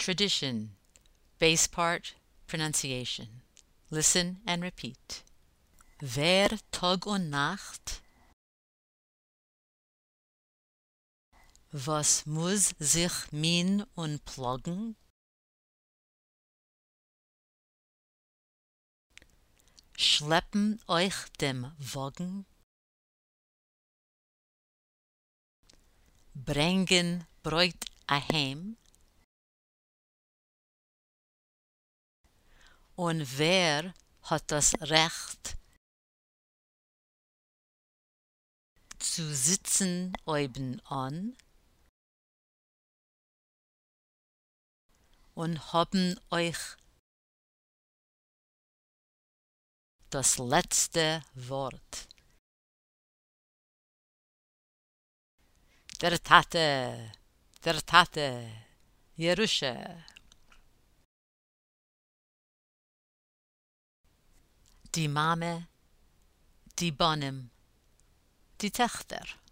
tradition, bass part, pronunciation. Listen and repeat. Wer Tag und Nacht, was muss sich min und plagen, schleppen euch dem Wagen, bringen Bräut aheim, und wer hat das Recht zu sitzen oben an und haben euch das letzte Wort. Der Tate, Jerusha. Die Mame, die Bonim, die Töchter.